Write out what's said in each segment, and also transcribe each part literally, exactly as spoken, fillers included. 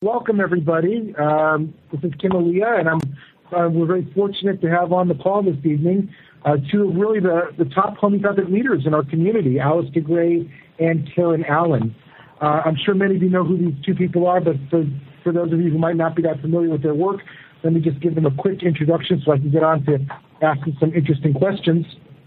Welcome, everybody. Um, this is Kim Aaliyah, and I'm, uh, we're very fortunate to have on the call this evening uh, two of really the, the top homeopathic leaders in our community, Aleister Gray and Karen Allen. Uh, I'm sure many of you know who these two people are, but for, for those of you who might not be that familiar with their work, let me just give them a quick introduction so I can get on to asking some interesting questions.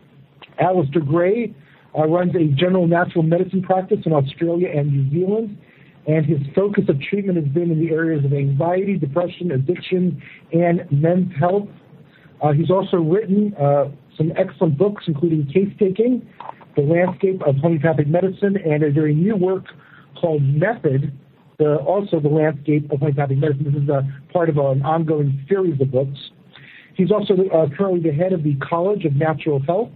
Aleister Gray uh, runs a general natural medicine practice in Australia and New Zealand, and his focus of treatment has been in the areas of anxiety, depression, addiction, and men's health. Uh, he's also written uh, some excellent books, including Case Taking, The Landscape of Homeopathic Medicine, and a very new work called Method, the, also The Landscape of Homeopathic Medicine. This is a part of an ongoing series of books. He's also uh, currently the head of the College of Natural Health,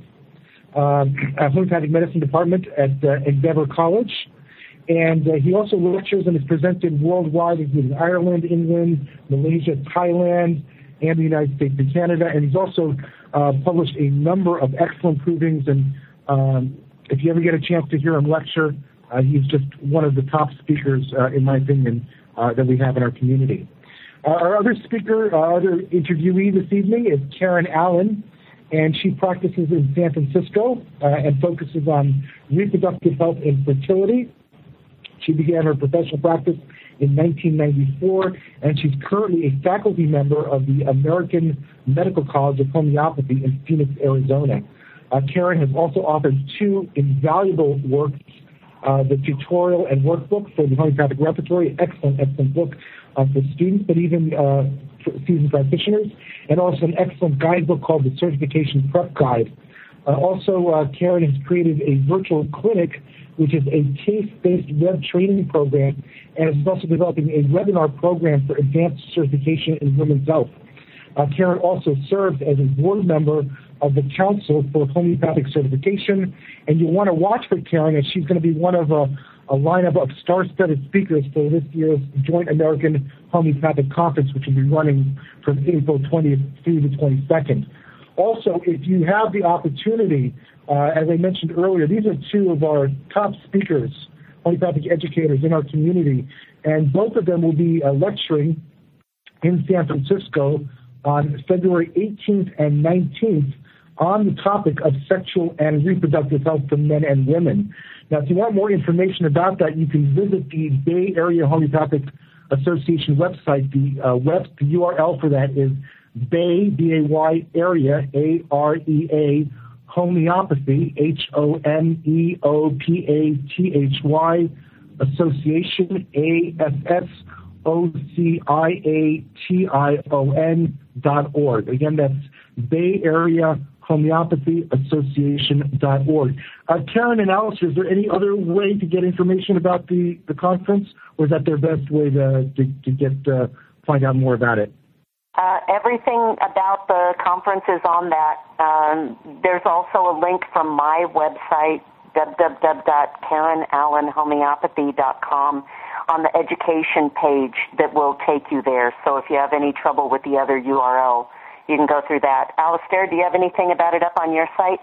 um, a homeopathic medicine department at uh, Endeavour College. And uh, he also lectures and is presented worldwide, including Ireland, England, Malaysia, Thailand, and the United States and Canada. And he's also uh, published a number of excellent provings. And um, if you ever get a chance to hear him lecture, uh, he's just one of the top speakers, uh, in my opinion, uh, that we have in our community. Uh, our other speaker, our other interviewee this evening is Karen Allen, and she practices in San Francisco uh, and focuses on reproductive health and fertility. She began her professional practice in nineteen ninety-four, and she's currently a faculty member of the American Medical College of Homeopathy in Phoenix, Arizona. Uh, Karen has also authored two invaluable works, uh, the tutorial and workbook for the homeopathic repertory, excellent, excellent book uh, for students, but even uh, for seasoned practitioners, and also an excellent guidebook called the Certification Prep Guide. Uh, also, uh, Karen has created a virtual clinic, which is a case-based web training program, and is also developing a webinar program for advanced certification in women's health. Uh, Karen also serves as a board member of the Council for Homeopathic Certification, and you'll want to watch for Karen, as she's going to be one of a, a lineup of star-studded speakers for this year's Joint American Homeopathic Conference, which will be running from April twentieth through the twenty-second. Also, if you have the opportunity, uh, as I mentioned earlier, these are two of our top speakers, homeopathic educators in our community, and both of them will be uh, lecturing in San Francisco on February eighteenth and nineteenth on the topic of sexual and reproductive health for men and women. Now, if you want more information about that, you can visit the Bay Area Homeopathic Association website. The, uh, web, the U R L for that is Bay, B A Y, area, A R E A, homeopathy, H O M E O P A T H Y, association, A S S O C I A T I O N dot org. Again, that's Bay Area Homeopathy Association dot org. Uh, Karen and Aleister, is there any other way to get information about the, the conference, or is that their best way to, to, to get uh, find out more about it? Uh, everything about the conference is on that. Um, there's also a link from my website, w w w dot karen allen homeopathy dot com, on the education page that will take you there. So if you have any trouble with the other U R L, you can go through that. Aleister, do you have anything about it up on your site?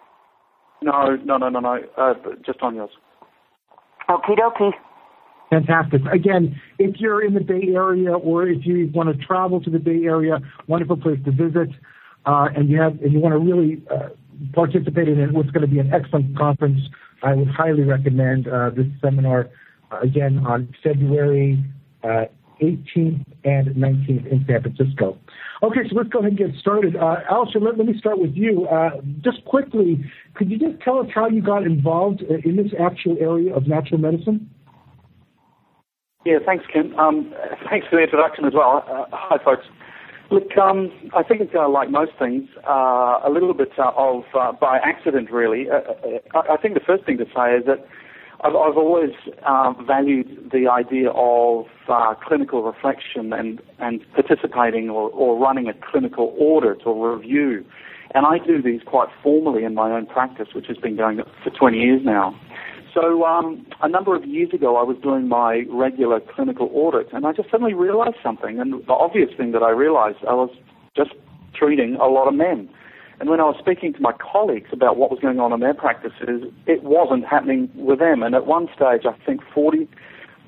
No, no, no, no, no, uh, just on yours. Okie dokie. Fantastic. Again, if you're in the Bay Area or if you want to travel to the Bay Area, wonderful place to visit, uh, and you have and you want to really uh, participate in what's going to be an excellent conference, I would highly recommend uh, this seminar, uh, again, on February uh, eighteenth and nineteenth in San Francisco. Okay, so let's go ahead and get started. Uh, Aleister, let, let me start with you. Uh, just quickly, could you just tell us how you got involved in this actual area of natural medicine? Yeah, thanks, Kim. Um, thanks for the introduction as well. Uh, hi, folks. Look, um, I think, uh, like most things, uh, a little bit uh, of uh, by accident, really. Uh, I think the first thing to say is that I've, I've always uh, valued the idea of uh, clinical reflection and, and participating or, or running a clinical audit or review. And I do these quite formally in my own practice, which has been going for twenty years now. So um, a number of years ago, I was doing my regular clinical audit, and I just suddenly realized something. And the obvious thing that I realized, I was just treating a lot of men. And when I was speaking to my colleagues about what was going on in their practices, it wasn't happening with them. And at one stage, I think forty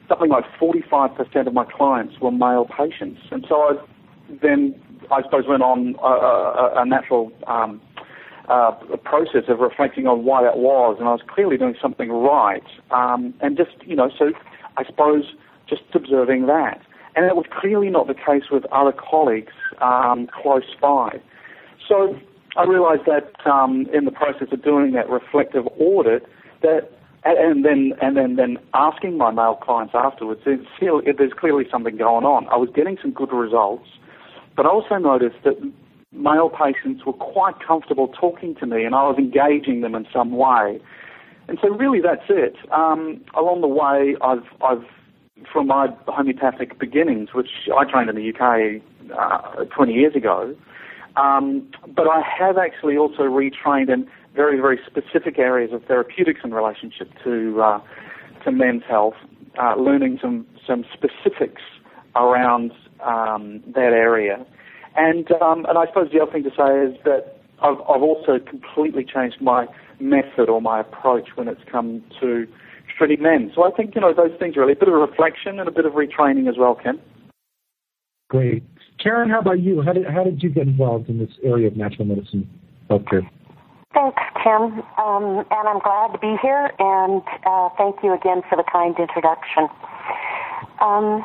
something like forty-five percent of my clients were male patients. And so I then, I suppose, went on a, a, a natural um, uh, process of reflecting on why that was, and I was clearly doing something right. Um, and just, you know, so I suppose just observing that. And it was clearly not the case with other colleagues um, close by. So I realized that um, in the process of doing that reflective audit, that and then and then, then asking my male clients afterwards, there's, there's clearly something going on. I was getting some good results, but I also noticed that male patients were quite comfortable talking to me, and I was engaging them in some way. And so really that's it. Um, along the way, I've, I've, from my homeopathic beginnings, which I trained in the U K uh, twenty years ago, um, but I have actually also retrained in very, very specific areas of therapeutics in relationship to uh, to men's health, uh, learning some, some specifics around um, that area. And um, and I suppose the other thing to say is that I've, I've also completely changed my method or my approach when it's come to treating men. So I think, you know, those things are really a bit of reflection and a bit of retraining as well, Ken. Great. Karen, how about you? How did, how did you get involved in this area of natural medicine healthcare? Thanks, Kim, um, and I'm glad to be here, and uh, thank you again for the kind introduction. Um,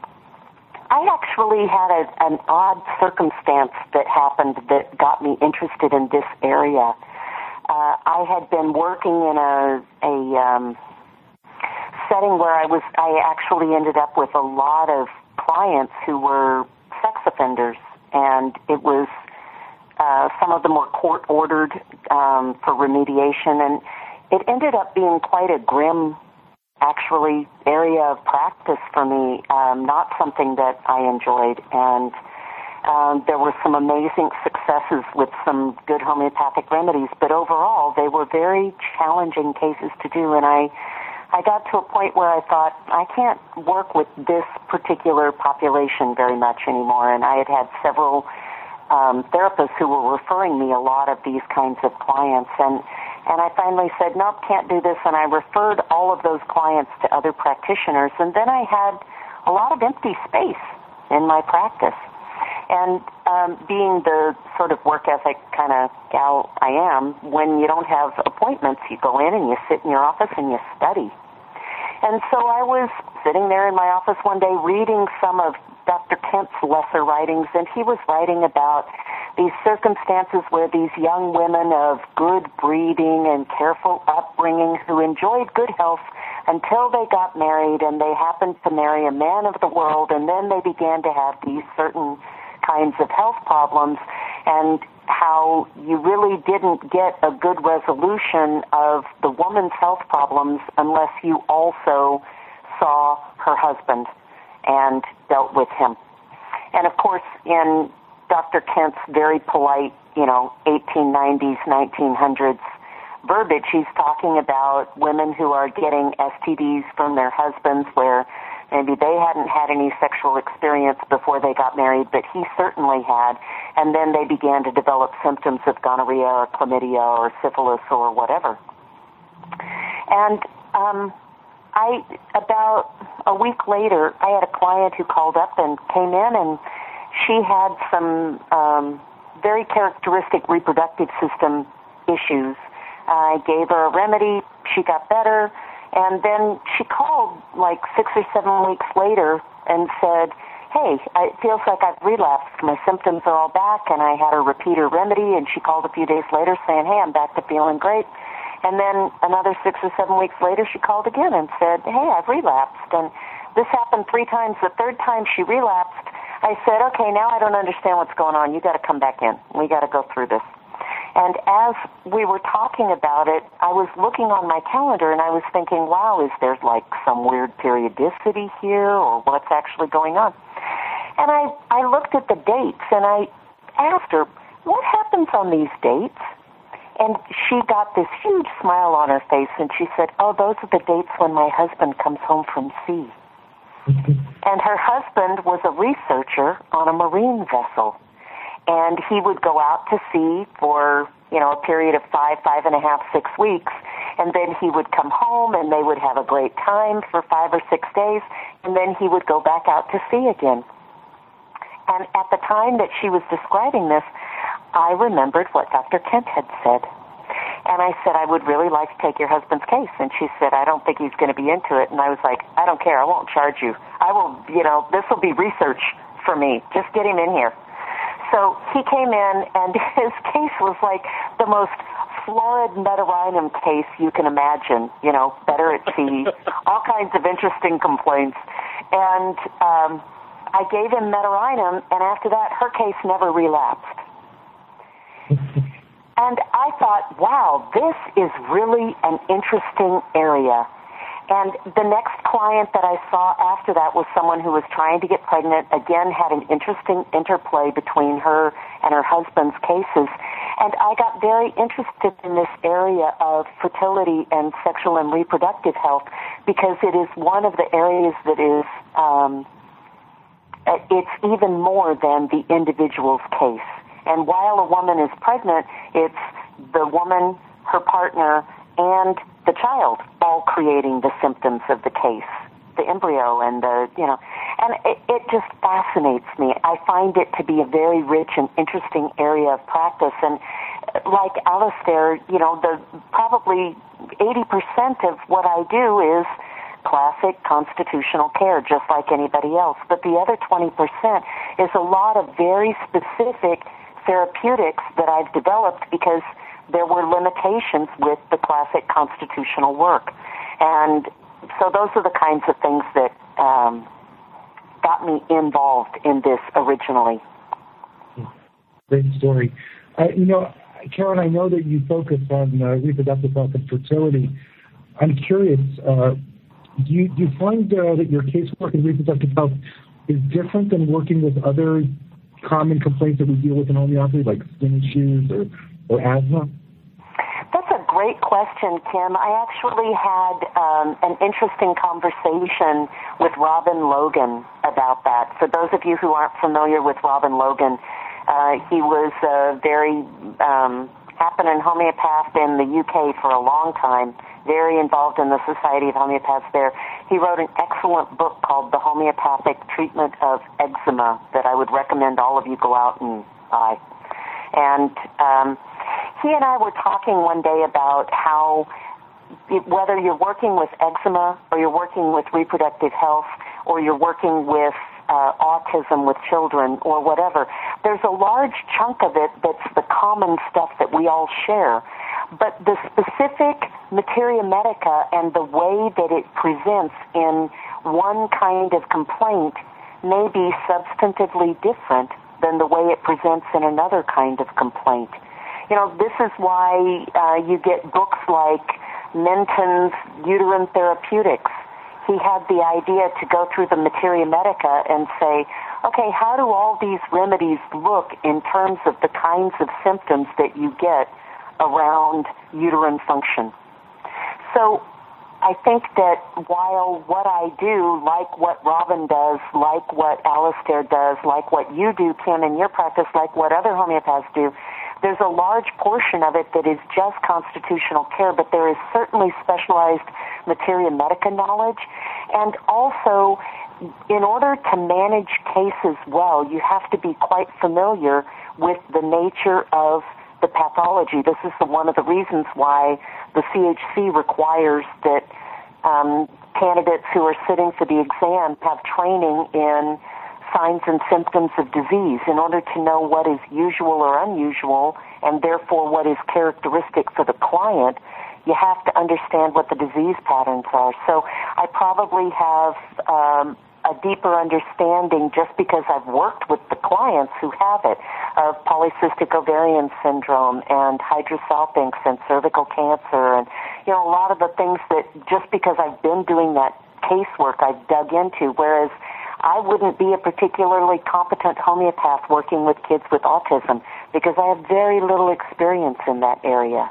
I actually had a, an odd circumstance that happened that got me interested in this area. Uh, I had been working in a, a um, setting where I was. I actually ended up with a lot of clients who were sex offenders, and it was uh, some of them were court-ordered um, for remediation, and it ended up being quite a grim, actually, area of practice for me, um, not something that I enjoyed, and um, there were some amazing successes with some good homeopathic remedies, but overall, they were very challenging cases to do, and I I got to a point where I thought, I can't work with this particular population very much anymore, and I had had several um, therapists who were referring me a lot of these kinds of clients, and, and I finally said, nope, can't do this, and I referred all of those clients to other practitioners, and then I had a lot of empty space in my practice. And um, being the sort of work ethic kind of gal I am, when you don't have appointments, you go in and you sit in your office and you study. And so I was sitting there in my office one day reading some of Doctor Kent's lesser writings, and he was writing about these circumstances where these young women of good breeding and careful upbringing who enjoyed good health until they got married, and they happened to marry a man of the world, and then they began to have these certain kinds of health problems, and how you really didn't get a good resolution of the woman's health problems unless you also saw her husband and dealt with him. And of course, in Doctor Kent's very polite, you know, eighteen nineties, nineteen hundreds verbiage, he's talking about women who are getting S T Ds from their husbands where maybe they hadn't had any sexual experience before they got married, but he certainly had. And then they began to develop symptoms of gonorrhea or chlamydia or syphilis or whatever. And um, I, about a week later, I had a client who called up and came in, and she had some um, very characteristic reproductive system issues. I gave her a remedy. She got better. And then she called like six or seven weeks later and said, hey, it feels like I've relapsed. My symptoms are all back, and I had a repeater remedy, and she called a few days later saying, hey, I'm back to feeling great. And then another six or seven weeks later, she called again and said, hey, I've relapsed. And this happened three times. The third time she relapsed, I said, okay, now I don't understand what's going on. You got to come back in. We got to go through this. And as we were talking about it, I was looking on my calendar and I was thinking, wow, is there like some weird periodicity here or what's actually going on? And I, I looked at the dates and I asked her, what happens on these dates? And she got this huge smile on her face and she said, oh, those are the dates when my husband comes home from sea. And her husband was a researcher on a marine vessel. And he would go out to sea for, you know, a period of five, five and a half, six weeks. And then he would come home, and they would have a great time for five or six days, and then he would go back out to sea again. And at the time that she was describing this, I remembered what Doctor Kent had said. And I said, I would really like to take your husband's case. And she said, I don't think he's going to be into it. And I was like, I don't care. I won't charge you. I will, you know, this will be research for me. Just get him in here. So he came in, and his case was like the most florid meta-rhinum case you can imagine, you know, better at sea, all kinds of interesting complaints. And um, I gave him meta-rhinum, and after that, her case never relapsed. And I thought, wow, this is really an interesting area. And the next client that I saw after that was someone who was trying to get pregnant, again had an interesting interplay between her and her husband's cases. And I got very interested in this area of fertility and sexual and reproductive health because it is one of the areas that is, um, it's even more than the individual's case. And while a woman is pregnant, it's the woman, her partner, and the child all creating the symptoms of the case, the embryo and the, you know, and it, it just fascinates me. I find it to be a very rich and interesting area of practice. And like Alistair, you know, the probably eighty percent of what I do is classic constitutional care, just like anybody else. But the other twenty percent is a lot of very specific therapeutics that I've developed because there were limitations with the classic constitutional work. And so those are the kinds of things that um, got me involved in this originally. Great story. Uh, you know, Karen, I know that you focus on uh, reproductive health and fertility. I'm curious, uh, do, you, do you find uh, that your casework in reproductive health is different than working with other common complaints that we deal with in homeopathy, like skin issues or, or asthma? That's a great question, Kim. I actually had um, an interesting conversation with Robin Logan about that. For those of you who aren't familiar with Robin Logan, uh, he was a very um, happening homeopath in the U K for a long time, very involved in the Society of Homeopaths there. He wrote an excellent book called The Homeopathic Treatment of Eczema that I would recommend all of you go out and buy. And um, he and I were talking one day about how it, whether you're working with eczema or you're working with reproductive health or you're working with uh, autism with children or whatever, there's a large chunk of it that's the common stuff that we all share. But the specific materia medica and the way that it presents in one kind of complaint may be substantively different than the way it presents in another kind of complaint. You know, this is why uh, you get books like Menton's Uterine Therapeutics. He had the idea to go through the materia medica and say, okay, how do all these remedies look in terms of the kinds of symptoms that you get around uterine function? So I think that while what I do, like what Robin does, like what Alistair does, like what you do, Kim, in your practice, like what other homeopaths do, there's a large portion of it that is just constitutional care, but there is certainly specialized materia medica knowledge. And also, in order to manage cases well, you have to be quite familiar with the nature of the pathology. This is the, one of the reasons why the C H C requires that um, candidates who are sitting for the exam have training in signs and symptoms of disease in order to know what is usual or unusual and therefore what is characteristic for the client. You have to understand what the disease patterns are. So I probably have um, a deeper understanding just because I've worked with the clients who have it of polycystic ovarian syndrome and hydrosalpinx and cervical cancer and, you know, a lot of the things that just because I've been doing that casework I've dug into, whereas I wouldn't be a particularly competent homeopath working with kids with autism because I have very little experience in that area.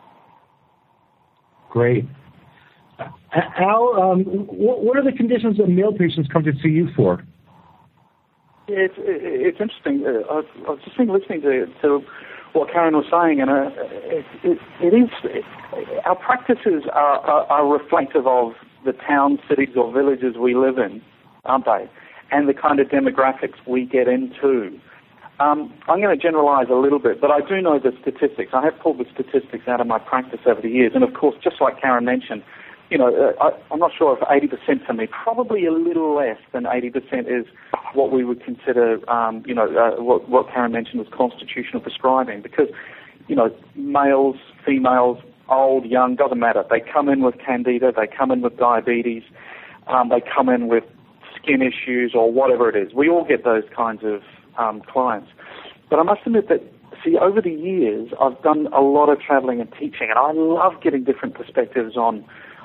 Great. Al, um, what are the conditions that male patients come to see you for? Yeah, it's, it's interesting. Uh, I was, I was just been listening to, to what Karen was saying, and uh, it, it, it is, it, our practices are, are, are reflective of the towns, cities, or villages we live in, aren't they? And the kind of demographics we get into. Um, I'm going to generalize a little bit, but I do know the statistics. I have pulled the statistics out of my practice over the years, and of course, just like Karen mentioned, you know, uh, I, I'm not sure if eighty percent for me, probably a little less than eighty percent is what we would consider, um, you know, uh, what, what Karen mentioned was constitutional prescribing, because, you know, males, females, old, young, doesn't matter. They come in with candida, they come in with diabetes, um, they come in with skin issues or whatever it is. We all get those kinds of um, clients. But I must admit that, see, over the years, I've done a lot of traveling and teaching, and I love getting different perspectives on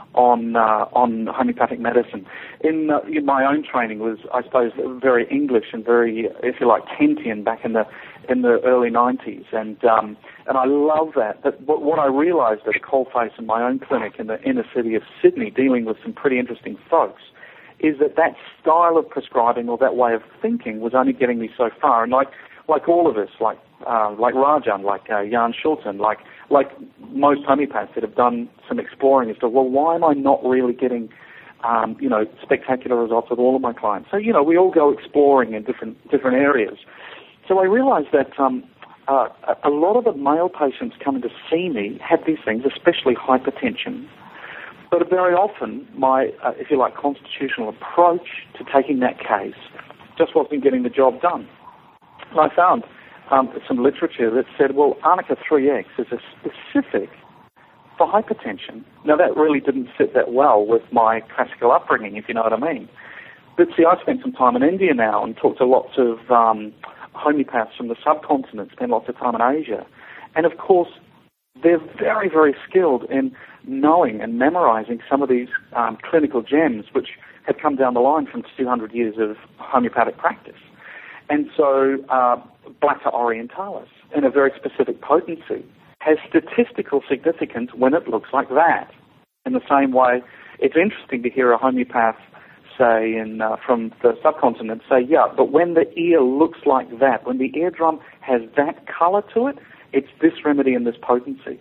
on uh, on homeopathic medicine. In, uh, in my own training was, I suppose, very English and very, if you like, Kentian back in the in the early nineties, and um, and I love that. But what, what I realised at a coalface in my own clinic in the inner city of Sydney, dealing with some pretty interesting folks, is that that style of prescribing or that way of thinking was only getting me so far. And like like all of us, like uh, like Rajan, like uh, Jan Schulten, like like most homeopaths that have done some exploring as to, well, why am I not really getting, um, you know, spectacular results with all of my clients? So, you know, we all go exploring in different different areas. So I realized that um, uh, a lot of the male patients coming to see me had these things, especially hypertension. But very often, my, uh, if you like, constitutional approach to taking that case just wasn't getting the job done. And I found um, some literature that said, well, Arnica three X is a specific for hypertension. Now, that really didn't sit that well with my classical upbringing, if you know what I mean. But see, I spent some time in India now and talked to lots of um, homeopaths from the subcontinent, spent lots of time in Asia. And, of course, they're very, very skilled in knowing and memorizing some of these um, clinical gems which had come down the line from two hundred years of homeopathic practice. And so uh, Blatta orientalis, in a very specific potency, has statistical significance when it looks like that. In the same way, it's interesting to hear a homeopath say in, uh, from the subcontinent say, yeah, but when the ear looks like that, when the eardrum has that color to it, it's this remedy and this potency.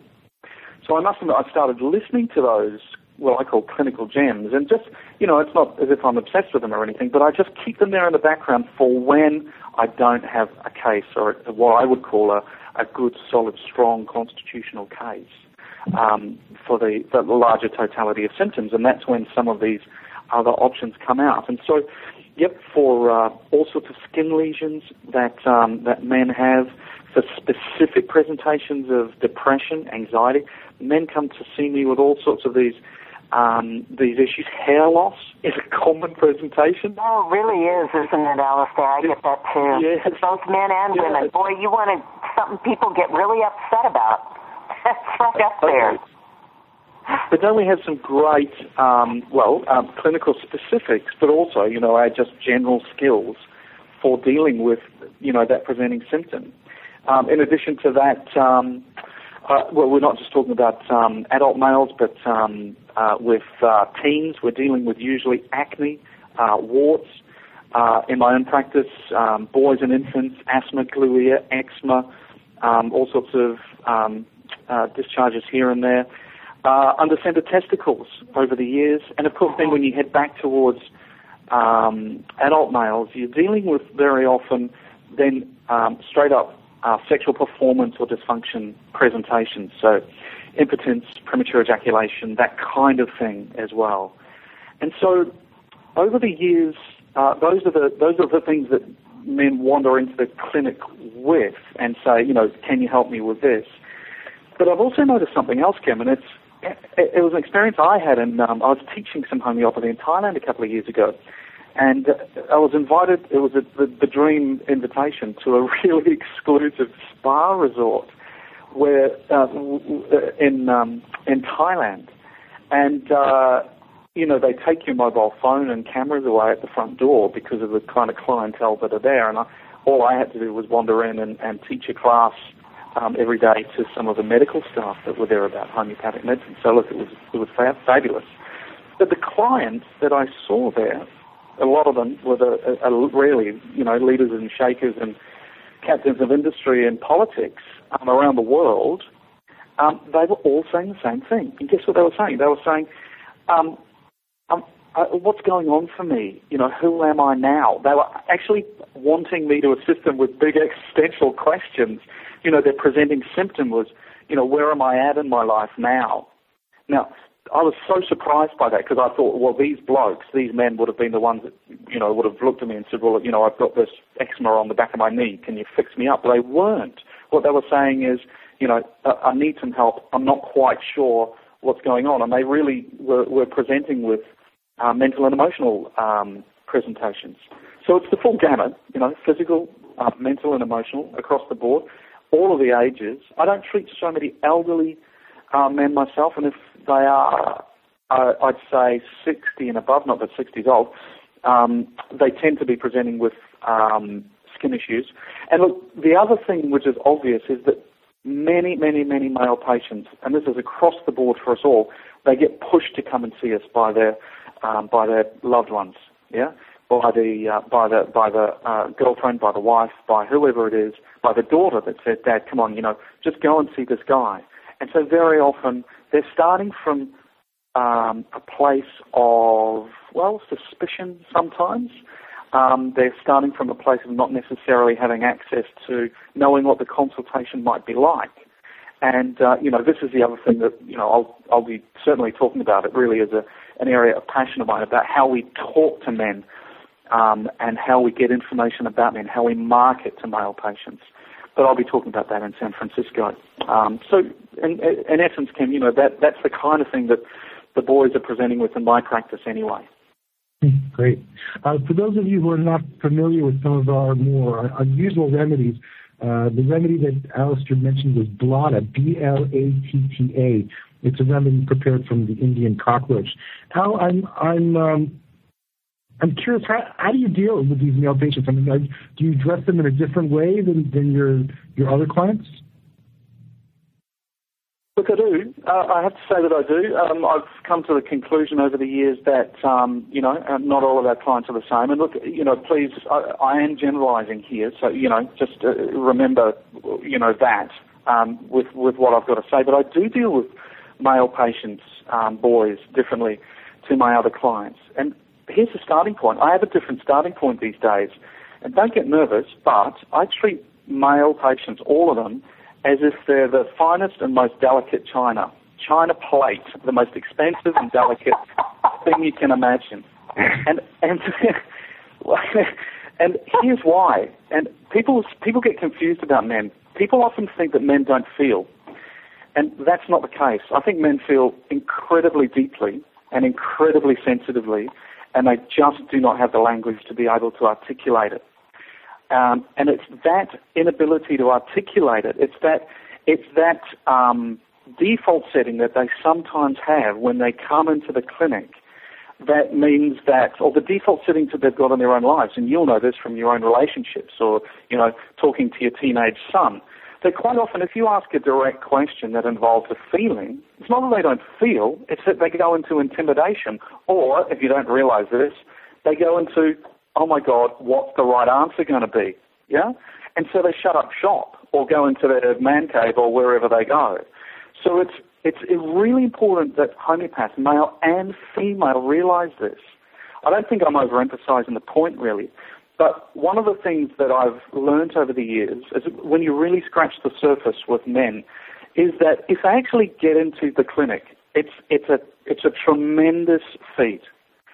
So I must admit, I started listening to those, what I call clinical gems, and just, you know, it's not as if I'm obsessed with them or anything, but I just keep them there in the background for when I don't have a case, or what I would call a, a good, solid, strong constitutional case um, for the, the larger totality of symptoms, and that's when some of these other options come out. And so, yep, for uh, all sorts of skin lesions that um, that men have, for specific presentations of depression, anxiety, men come to see me with all sorts of these um, these issues. Hair loss is a common presentation. Oh, it really is, isn't it, Alistair? I get that too. Yes. Both men and yes. women. Boy, you want to, something people get really upset about. That's right up there. Okay. But then we have some great, um, well, um, clinical specifics, but also, you know, our just general skills for dealing with, you know, that presenting symptom. Um, in addition to that, um, uh, well, we're not just talking about um, adult males, but um, uh, with uh, teens, we're dealing with usually acne, uh, warts. Uh, in my own practice, um, boys and infants, asthma, gluea, eczema, um, all sorts of um, uh, discharges here and there. Uh, undescended testicles over the years. And, of course, then when you head back towards um, adult males, you're dealing with very often then um, straight-up uh, sexual performance or dysfunction presentations. So impotence, premature ejaculation, that kind of thing as well. And so over the years, uh, those are the those are the things that men wander into the clinic with and say, you know, can you help me with this? But I've also noticed something else, Kim, and it's It, it was an experience I had, and um, I was teaching some homeopathy in Thailand a couple of years ago, and uh, I was invited, it was a, the, the dream invitation to a really exclusive spa resort where uh, in um, in Thailand, and uh, you know, they take your mobile phone and cameras away at the front door because of the kind of clientele that are there, and I, all I had to do was wander in and, and teach a class Um, every day to some of the medical staff that were there about homeopathic medicine. So look, it was it was fab- fabulous. But the clients that I saw there, a lot of them were the, uh, really, you know, leaders and shakers and captains of industry and politics um, around the world, um, they were all saying the same thing. And guess what they were saying? They were saying, um, um, uh, what's going on for me? You know, who am I now? They were actually wanting me to assist them with big existential questions. You know, their presenting symptom was, you know, where am I at in my life now? Now, I was so surprised by that because I thought, well, these blokes, these men would have been the ones that, you know, would have looked at me and said, well, you know, I've got this eczema on the back of my knee. Can you fix me up? But they weren't. What they were saying is, you know, I, I need some help. I'm not quite sure what's going on. And they really were, were presenting with uh, mental and emotional um, presentations. So it's the full gamut, you know, physical, uh, mental and emotional across the board, all of the ages. I don't treat so many elderly uh, men myself, and if they are, uh, I'd say, sixty and above, not that sixty is old, um, they tend to be presenting with um, skin issues. And look, the other thing which is obvious is that many, many, many male patients, and this is across the board for us all, they get pushed to come and see us by their um, by their loved ones, yeah, by the uh, by the by the uh, girlfriend, by the wife, by whoever it is, by the daughter that says, "Dad, come on, you know, just go and see this guy." And so very often they're starting from um, a place of, well, suspicion sometimes. Um, they're starting from a place of not necessarily having access to knowing what the consultation might be like. And, uh, you know, this is the other thing that, you know, I'll, I'll be certainly talking about. It really is a, an area of passion of mine about how we talk to men um, and how we get information about men, how we market to male patients. But I'll be talking about that in San Francisco. Um, so, in, in essence, Kim, you know, that that's the kind of thing that the boys are presenting with in my practice anyway. Great. Uh, for those of you who are not familiar with some of our more unusual remedies, uh, the remedy that Alistair mentioned was Blata, B L A T T A. It's a remedy prepared from the Indian cockroach. Al, I'm I'm um, I'm curious, how, how do you deal with these male patients? I mean, are, do you dress them in a different way than, than your your other clients? Look, I do. Uh, I have to say that I do. Um, I've come to the conclusion over the years that, um, you know, uh, not all of our clients are the same. And look, you know, please, I, I am generalising here, so, you know, just uh, remember, you know, that um, with, with what I've got to say. But I do deal with male patients, um, boys, differently to my other clients. And here's the starting point. I have a different starting point these days. And don't get nervous, but I treat male patients, all of them, as if they're the finest and most delicate china. China plate, the most expensive and delicate thing you can imagine. And and and here's why. And people people get confused about men. People often think that men don't feel. And that's not the case. I think men feel incredibly deeply and incredibly sensitively, and they just do not have the language to be able to articulate it. Um, and it's that inability to articulate it. It's that it's that um, default setting that they sometimes have when they come into the clinic. That means that, or the default settings that they've got in their own lives, and you'll know this from your own relationships, or you know, talking to your teenage son. That quite often, if you ask a direct question that involves a feeling, it's not that they don't feel; it's that they go into intimidation, or if you don't realise this, they go into, oh my God, what's the right answer going to be? Yeah? And so they shut up shop or go into their man cave or wherever they go. So it's it's really important that homeopaths, male and female, realize this. I don't think I'm overemphasizing the point really, but one of the things that I've learned over the years is when you really scratch the surface with men is that if they actually get into the clinic, it's it's a it's a tremendous feat.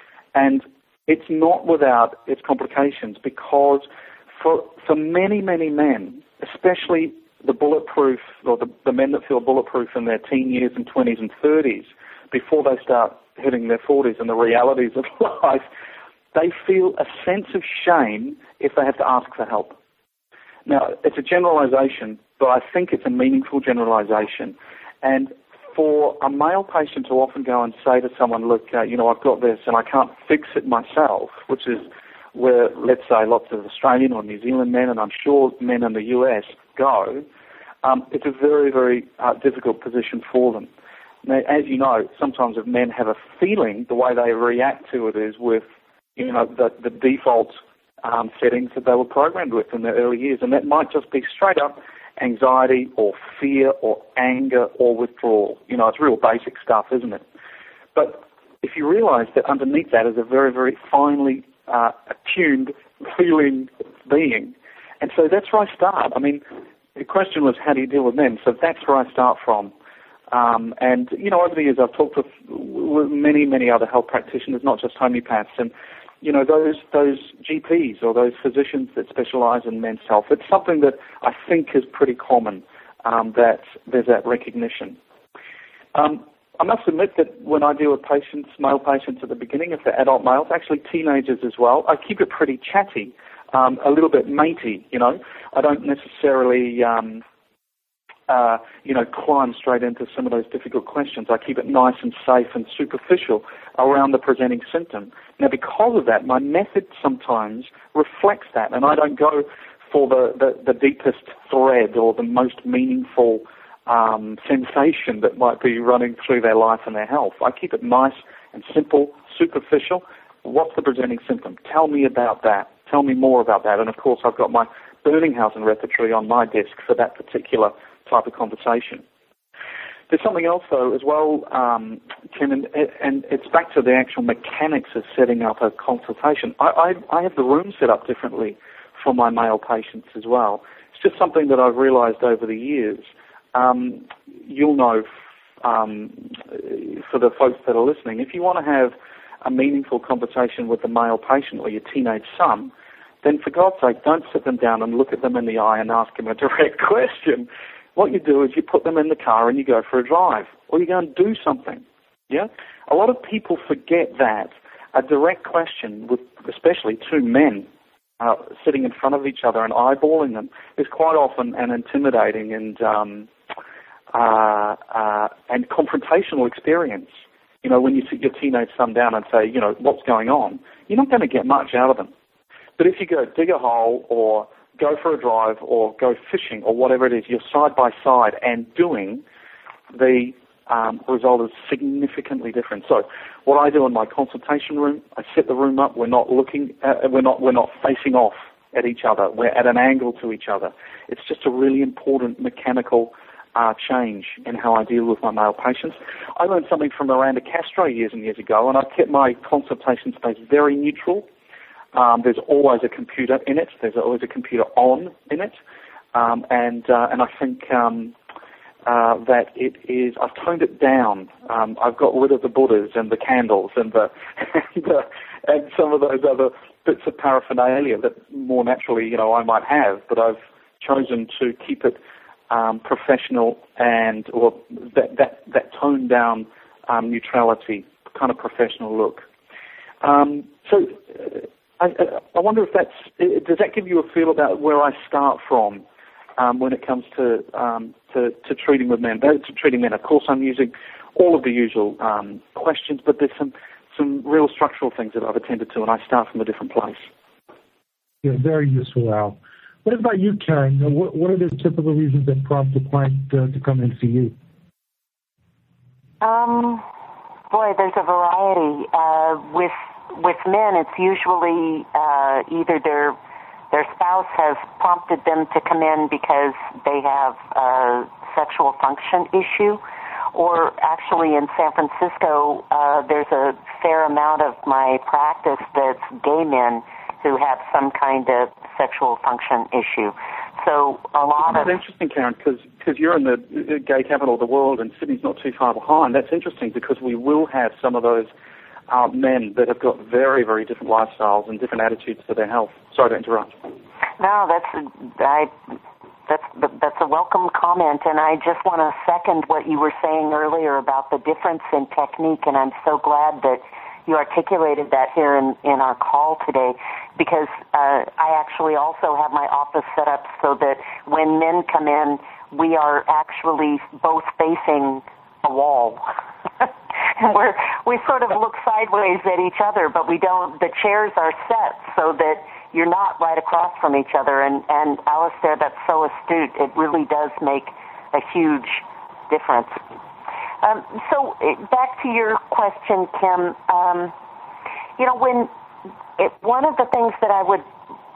And it's not without its complications because for for many, many men, especially the bulletproof, or the, the men that feel bulletproof in their teen years and twenties and thirties, before they start hitting their forties and the realities of life, they feel a sense of shame if they have to ask for help. Now, it's a generalization, but I think it's a meaningful generalization. And for a male patient to often go and say to someone, look, uh, you know, I've got this and I can't fix it myself, which is where, let's say, lots of Australian or New Zealand men, and I'm sure men in the U S go, um, it's a very, very uh, difficult position for them. Now, as you know, sometimes if men have a feeling, the way they react to it is with, you know, the, the default um, settings that they were programmed with in their early years. And that might just be straight up anxiety or fear or anger or withdrawal. You know, it's real basic stuff, isn't it? But if you realize that underneath that is a very, very finely uh, attuned feeling being. And so that's where I start. I mean, the question was, how do you deal with men? So that's where I start from. Um, and, you know, over the years I've talked with, with many, many other health practitioners, not just homeopaths, and, you know, those those G Ps or those physicians that specialize in men's health. It's something that I think is pretty common, um, that there's that recognition. Um, I must admit that when I deal with patients, male patients at the beginning, if they're adult males, actually teenagers as well, I keep it pretty chatty, um, a little bit matey, you know. I don't necessarily... Um, Uh, you know, climb straight into some of those difficult questions. I keep it nice and safe and superficial around the presenting symptom. Now, because of that, my method sometimes reflects that, and I don't go for the, the, the deepest thread or the most meaningful um, sensation that might be running through their life and their health. I keep it nice and simple, superficial. What's the presenting symptom? Tell me about that. Tell me more about that. And, of course, I've got my Berningshausen repertory on my desk for that particular type of conversation. There's something else, though, as well, um, Ken, and, and it's back to the actual mechanics of setting up a consultation. I, I, I have the room set up differently for my male patients as well. It's just something that I've realized over the years. Um, you'll know, um, for the folks that are listening, if you want to have a meaningful conversation with the male patient or your teenage son, then for God's sake, don't sit them down and look at them in the eye and ask them a direct question. What you do is you put them in the car and you go for a drive, or you go and do something. Yeah, a lot of people forget that a direct question, with especially two men uh, sitting in front of each other and eyeballing them, is quite often an intimidating and um, uh, uh, and confrontational experience. You know, when you sit your teenage son down and say, you know, what's going on, you're not going to get much out of them. But if you go dig a hole or go for a drive or go fishing or whatever it is, you're side by side and doing, the um, result is significantly different. So what I do in my consultation room, I set the room up. We're not looking, at, we're not, we're not facing off at each other. We're at an angle to each other. It's just a really important mechanical uh, change in how I deal with my male patients. I learned something from Miranda Castro years and years ago, and I kept my consultation space very neutral. Um, there's always a computer in it. There's always a computer on in it, um, and uh, and I think um, uh, that it is. I've toned it down. Um, I've got rid of the Buddhas and the candles and the and, uh, and some of those other bits of paraphernalia that more naturally, you know, I might have. But I've chosen to keep it um, professional and or that that that toned down um, neutrality, kind of professional look. Um, so. Uh, I, I wonder if that's, does that give you a feel about where I start from um, when it comes to, um, to to treating with men, to treating men? Of course, I'm using all of the usual um, questions, but there's some, some real structural things that I've attended to, and I start from a different place. Yeah, very useful, Al. What about you, Karen? What, what are the typical reasons that prompt a client uh, to come and see you? Um, boy, there's a variety. Uh, with With men, it's usually uh, either their their spouse has prompted them to come in because they have a sexual function issue, or actually in San Francisco, uh, there's a fair amount of my practice that's gay men who have some kind of sexual function issue. So a lot That's of... That's interesting, Karen, because you're in the gay capital of the world and Sydney's not too far behind. That's interesting because we will have some of those Uh, men that have got very, very different lifestyles and different attitudes to their health. Sorry to interrupt. No, that's I, that's that's a welcome comment, and I just want to second what you were saying earlier about the difference in technique, and I'm so glad that you articulated that here in, in our call today, because uh, I actually also have my office set up so that when men come in, we are actually both facing a wall. And we're, we sort of look sideways at each other, but we don't, the chairs are set so that you're not right across from each other. And, and Alistair, that's so astute. It really does make a huge difference. Um, so back to your question, Kim, um, you know, when it, one of the things that I would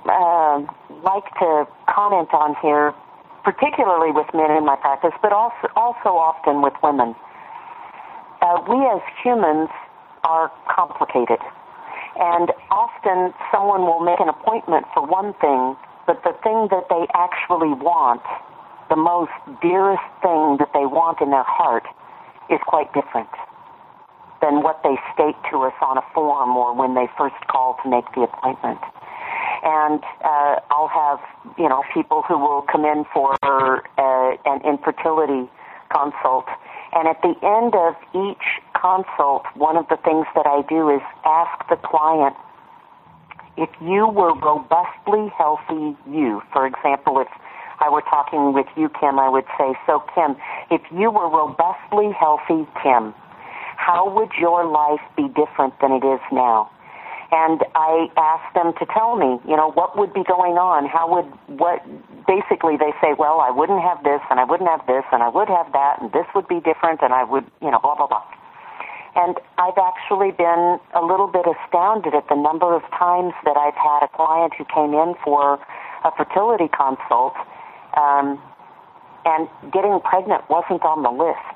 uh, like to comment on here, particularly with men in my practice, but also, also often with women. Uh, we as humans are complicated. And often someone will make an appointment for one thing, but the thing that they actually want, the most dearest thing that they want in their heart, is quite different than what they state to us on a form or when they first call to make the appointment. And uh, I'll have, you know, people who will come in for uh, an infertility consult. And at the end of each consult, one of the things that I do is ask the client, if you were robustly healthy you, for example, if I were talking with you, Kim, I would say, so Kim, if you were robustly healthy, Kim, how would your life be different than it is now? And I ask them to tell me, you know, what would be going on? How would, what, basically they say, well, I wouldn't have this, and I wouldn't have this, and I would have that, and this would be different, and I would, you know, blah, blah, blah. And I've actually been a little bit astounded at the number of times that I've had a client who came in for a fertility consult, um, and getting pregnant wasn't on the list.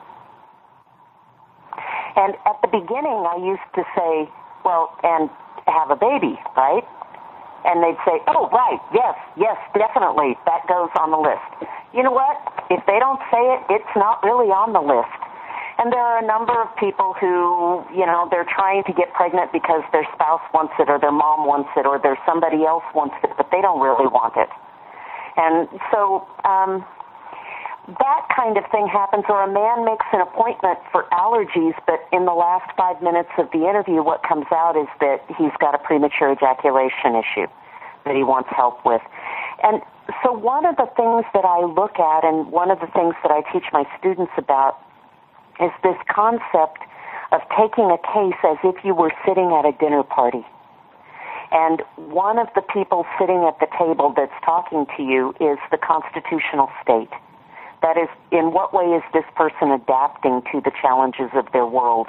And at the beginning, I used to say, well, and have a baby, right? And they'd say, oh, right, yes, yes, definitely, that goes on the list. You know what? If they don't say it, it's not really on the list. And there are a number of people who, you know, they're trying to get pregnant because their spouse wants it or their mom wants it or there's somebody else wants it, but they don't really want it. And so um, that kind of thing happens, or a man makes an appointment for allergies, but in the last five minutes of the interview, what comes out is that he's got a premature ejaculation issue that he wants help with. And so one of the things that I look at, and one of the things that I teach my students about, is this concept of taking a case as if you were sitting at a dinner party. And one of the people sitting at the table that's talking to you is the constitutional state. That is, in what way is this person adapting to the challenges of their world?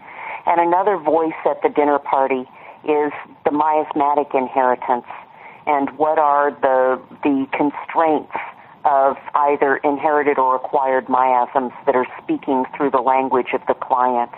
And another voice at the dinner party is the miasmatic inheritance, and what are the the constraints of either inherited or acquired miasms that are speaking through the language of the client.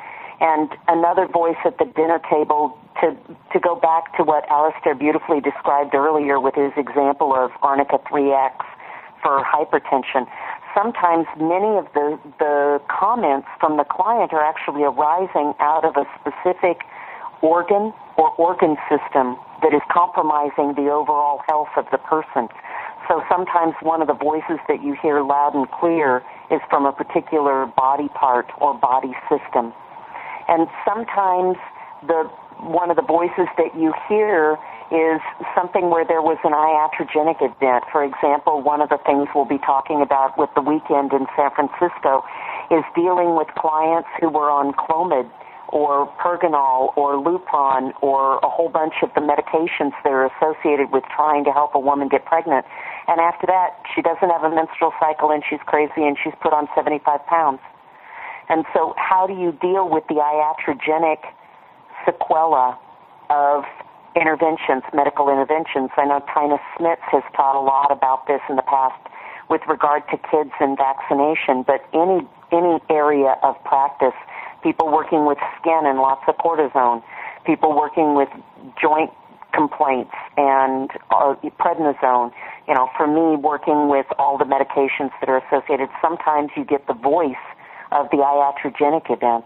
And another voice at the dinner table, to to go back to what Alistair beautifully described earlier with his example of arnica three X for hypertension. Sometimes many of the, the comments from the client are actually arising out of a specific organ or organ system that is compromising the overall health of the person. So sometimes one of the voices that you hear loud and clear is from a particular body part or body system. And sometimes the one of the voices that you hear is something where there was an iatrogenic event. For example, one of the things we'll be talking about with the weekend in San Francisco is dealing with clients who were on Clomid or Pergonal or Lupron or a whole bunch of the medications that are associated with trying to help a woman get pregnant. And after that, she doesn't have a menstrual cycle and she's crazy and she's put on seventy-five pounds. And so how do you deal with the iatrogenic sequela of interventions, medical interventions? I know Tina Smits has taught a lot about this in the past with regard to kids and vaccination, but any any area of practice, people working with skin and lots of cortisone, people working with joint complaints and uh, prednisone, you know, for me, working with all the medications that are associated, sometimes you get the voice of the iatrogenic events.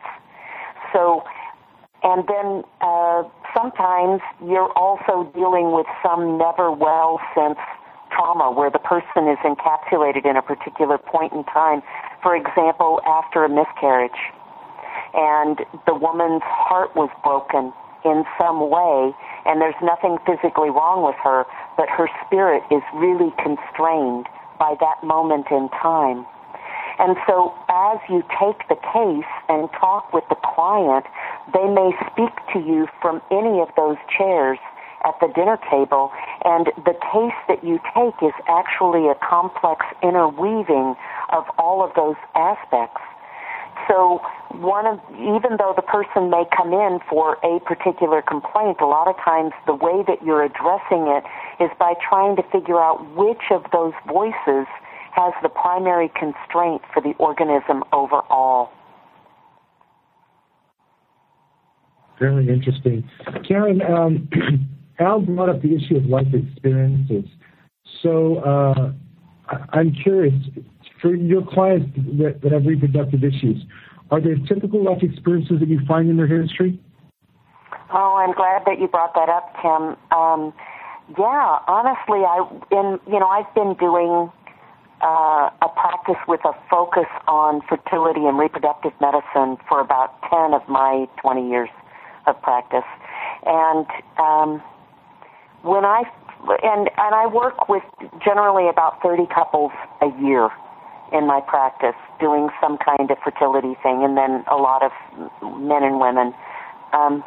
So, and then uh, sometimes you're also dealing with some never well since trauma where the person is encapsulated in a particular point in time. For example, after a miscarriage, and the woman's heart was broken in some way, and there's nothing physically wrong with her, but her spirit is really constrained by that moment in time. And so as you take the case and talk with the client, they may speak to you from any of those chairs at the dinner table, and the case that you take is actually a complex interweaving of all of those aspects. so one of, even though the person may come in for a particular complaint, a lot of times the way that you're addressing it is by trying to figure out which of those voices has the primary constraint for the organism overall. Very interesting. Karen, um, Al brought up the issue of life experiences. So uh, I'm curious, for your clients that, that have reproductive issues, are there typical life experiences that you find in their history? Oh, I'm glad that you brought that up, Tim. Um, yeah, honestly, I in you know I've been doing uh, a practice with a focus on fertility and reproductive medicine for about ten of my twenty years of practice, and um, when I and and I work with generally about thirty couples a year in my practice, doing some kind of fertility thing, and then a lot of men and women. Um,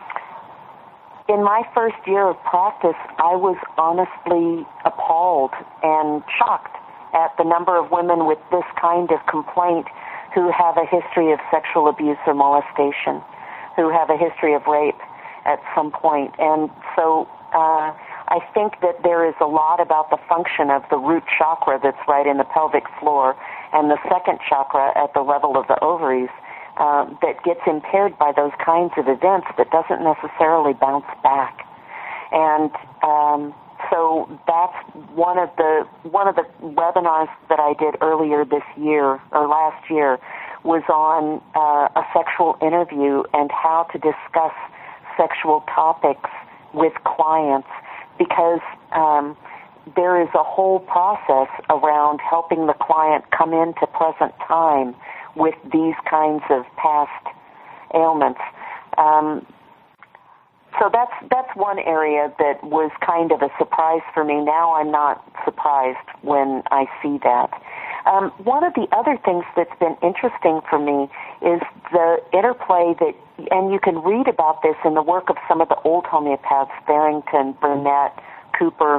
in my first year of practice, I was honestly appalled and shocked at the number of women with this kind of complaint who have a history of sexual abuse or molestation, who have a history of rape at some point. And so uh, I think that there is a lot about the function of the root chakra that's right in the pelvic floor and the second chakra at the level of the ovaries uh, that gets impaired by those kinds of events that doesn't necessarily bounce back. And um, so that's one of the one of the webinars that I did earlier this year or last year was on uh, a sexual interview and how to discuss sexual topics with clients, because um, there is a whole process around helping the client come into present time with these kinds of past ailments. Um, so that's that's one area that was kind of a surprise for me. Now I'm not surprised when I see that. Um, one of the other things that's been interesting for me is the interplay that, and you can read about this in the work of some of the old homeopaths, Barrington, Burnett, Cooper,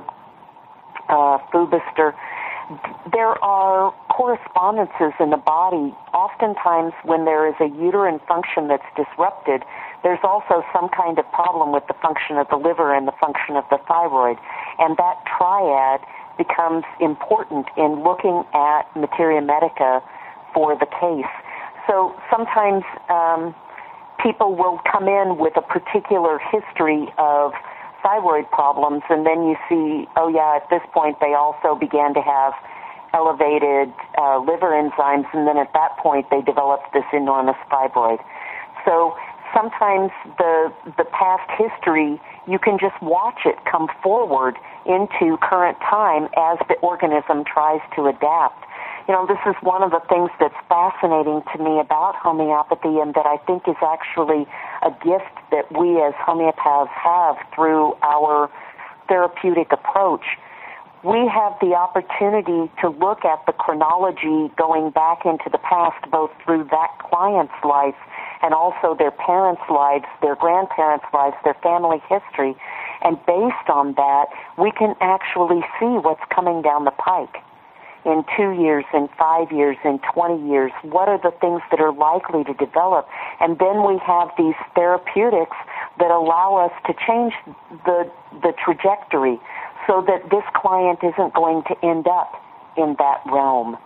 uh, Fubister. There are correspondences in the body. Oftentimes when there is a uterine function that's disrupted, there's also some kind of problem with the function of the liver and the function of the thyroid. And that triad becomes important in looking at materia medica for the case. So sometimes um, people will come in with a particular history of thyroid problems, and then you see, oh yeah, at this point they also began to have elevated uh, liver enzymes, and then at that point they developed this enormous fibroid. So sometimes the the past history, you can just watch it come forward into current time as the organism tries to adapt. You know, this is one of the things that's fascinating to me about homeopathy, and that I think is actually a gift that we as homeopaths have through our therapeutic approach. We have the opportunity to look at the chronology going back into the past, both through that client's life and also their parents' lives, their grandparents' lives, their family history. And based on that, we can actually see what's coming down the pike in two years, in five years, in twenty years. What are the things that are likely to develop? And then we have these therapeutics that allow us to change the the trajectory so that this client isn't going to end up in that realm.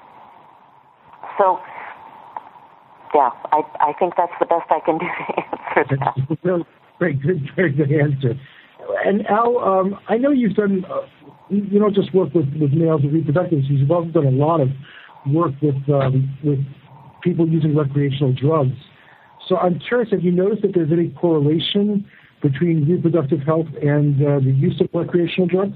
So, yeah, I, I think that's the best I can do to answer that. Very good, very good answer. And Al, um, I know you've done, uh, you don't just work with, with males with reproductive issues, you've also done a lot of work with um, with people using recreational drugs. So I'm curious, have you noticed that there's any correlation between reproductive health and uh, the use of recreational drugs?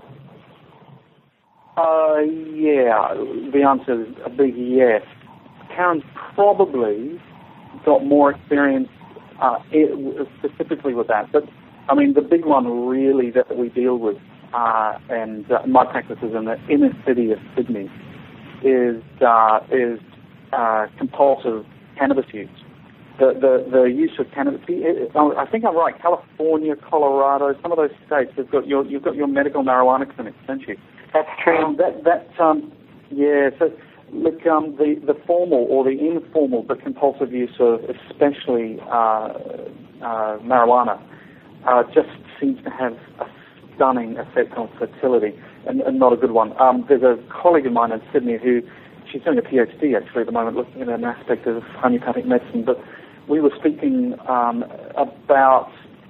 Uh, yeah, the answer is a big yes. Karen's probably got more experience uh, specifically with that, but I mean, the big one really that we deal with, uh, and uh, my practice is in the inner city of Sydney, is uh, is uh, compulsive cannabis use. The the, the use of cannabis. I think I'm right. California, Colorado, some of those states, they've got your you've got your medical marijuana clinics, don't you? That's true. Um, that that um, yeah. So look, um, the, the formal or the informal but compulsive use of especially uh, uh, marijuana uh, just seems to have a stunning effect on fertility, and, and not a good one. Um, there's a colleague of mine in Sydney who, she's doing a PhD actually at the moment looking at an aspect of homeopathic medicine, but we were speaking um, about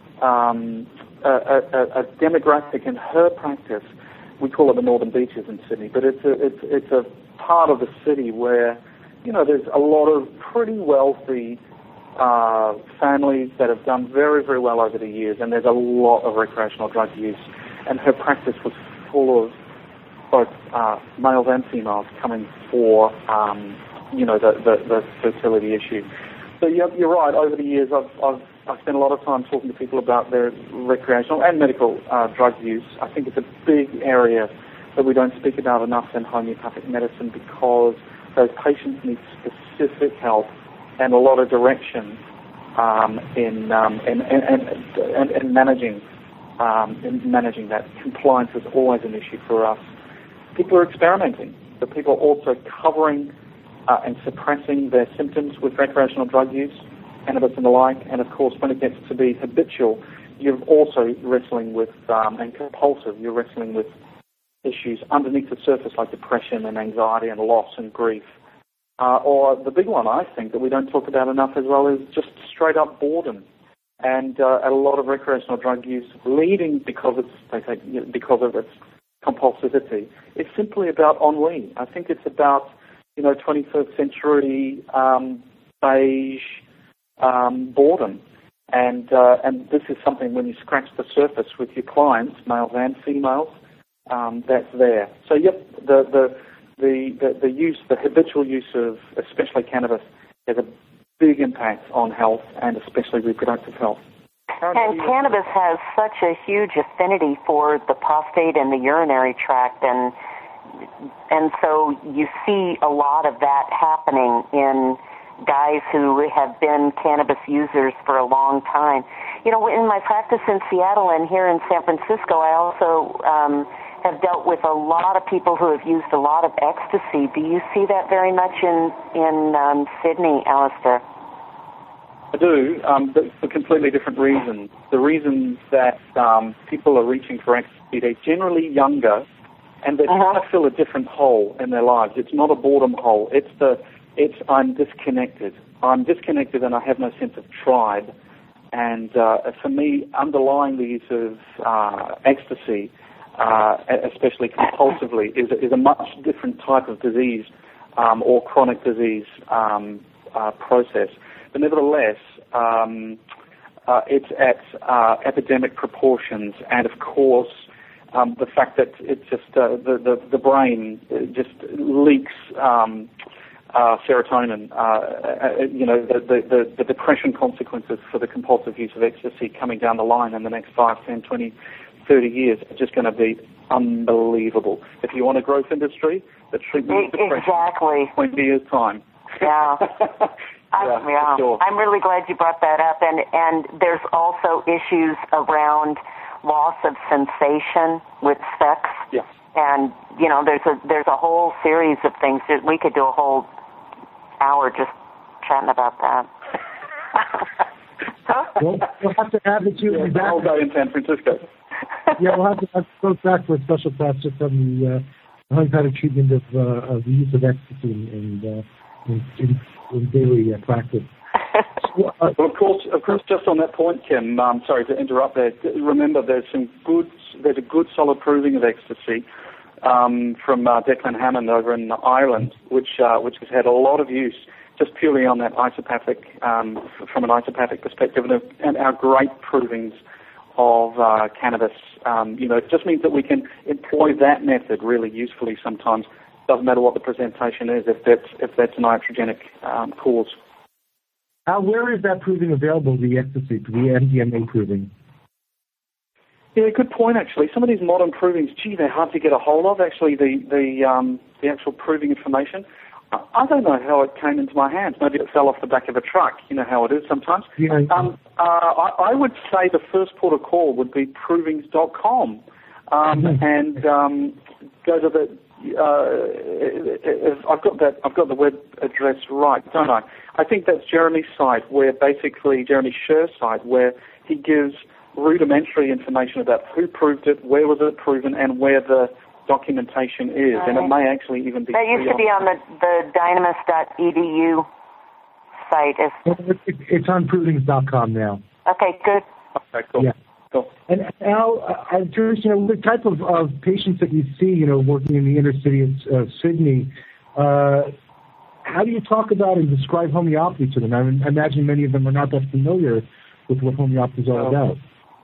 um, a, a, a demographic in her practice. We call it the Northern Beaches in Sydney, but it's a, it's, it's a part of the city where, you know, there's a lot of pretty wealthy uh, families that have done very, very well over the years, and there's a lot of recreational drug use. And her practice was full of both uh, males and females coming for, um, you know, the, the, the fertility issue. So you're, you're right. Over the years, I've, I've I've spent a lot of time talking to people about their recreational and medical uh, drug use. I think it's a big area that we don't speak about enough in homeopathic medicine because those patients need specific help and a lot of direction um, in, um, in, in, in, in, in managing um, in managing that. Compliance is always an issue for us. People are experimenting, but people are also covering uh, and suppressing their symptoms with recreational drug use, cannabis and the like, and of course when it gets to be habitual, you're also wrestling with, um, and compulsive, you're wrestling with issues underneath the surface like depression and anxiety and loss and grief. Uh, or the big one, I think, that we don't talk about enough as well is just straight up boredom. And uh, a lot of recreational drug use leading because it's, they say, you know, because of its compulsivity. It's simply about ennui. I think it's about, you know, twenty-first century um, beige Um, boredom, and uh, and this is something when you scratch the surface with your clients, males and females, um, that's there. So yep, the the, the the the use, the habitual use of especially cannabis has a big impact on health and especially reproductive health. And cannabis has such a huge affinity for the prostate and the urinary tract, and and so you see a lot of that happening in guys who have been cannabis users for a long time. You know, in my practice in Seattle and here in San Francisco, I also um, have dealt with a lot of people who have used a lot of ecstasy. Do you see that very much in, in um, Sydney, Alistair? I do, um, but for completely different reasons. The reasons that um, people are reaching for ecstasy, they're generally younger, and they're uh-huh. trying to fill a different hole in their lives. It's not a boredom hole. It's the It's I'm disconnected. I'm disconnected and I have no sense of tribe. And uh, for me, underlying the use of uh, ecstasy, uh, especially compulsively, is, is a much different type of disease um, or chronic disease um, uh, process. But nevertheless, um, uh, it's at uh, epidemic proportions. And of course, um, the fact that it's just uh, the, the, the brain just leaks um Uh, serotonin, uh, you know, the, the, the depression consequences for the compulsive use of ecstasy coming down the line in the next five, ten, twenty, thirty years are just going to be unbelievable. If you want a growth industry, the treatment of depression exactly. in twenty years' time. Yeah. I, yeah, yeah. Sure. I'm really glad you brought that up. And, and there's also issues around loss of sensation with sex. Yeah. And, you know, there's a there's a whole series of things that we could do a whole hour just chatting about that. Well, we'll have to have the two yeah, back. All day in San Francisco. Yeah, we'll have to have go back for a special class just on the uh, homeopathic treatment of, uh, of the use of ecstasy and uh, in, in, in daily uh, practice. Well, of course, of course. Just on that point, Kim. Um, sorry to interrupt there. Remember, there's some good. There's a good solid proving of ecstasy um, from uh, Declan Hammond over in Ireland, which uh, which has had a lot of use just purely on that isopathic, um, from an isopathic perspective, and, and our great provings of uh, cannabis. Um, you know, it just means that we can employ that method really usefully sometimes. Doesn't matter what the presentation is if that's if that's an iatrogenic um, cause. How, where is that proving available, the ecstasy, the M D M A proving? Yeah, good point, actually. Some of these modern provings, gee, they're hard to get a hold of, actually, the the, um, the actual proving information. I, I don't know how it came into my hands. Maybe it fell off the back of a truck. You know how it is sometimes. Yeah. Um, uh, I, I would say the first port of call would be provings dot com. Um, mm-hmm. And um, go to the, uh, I've got that. I've got the web address right, don't I? I think that's Jeremy's site, where basically Jeremy Sherr's site, where he gives rudimentary information about who proved it, where was it proven, and where the documentation is. Right. And it may actually even be. That used to be on the the dynamis dot e d u site. It's, it's on provings dot com now. Okay, good. Okay, cool. Yeah. Cool. And Al, I'm curious, you know, the type of, of patients that you see, you know, working in the inner city of uh, Sydney, uh, how do you talk about and describe homeopathy to them? I, I imagine many of them are not that familiar with what homeopathy is all oh. about.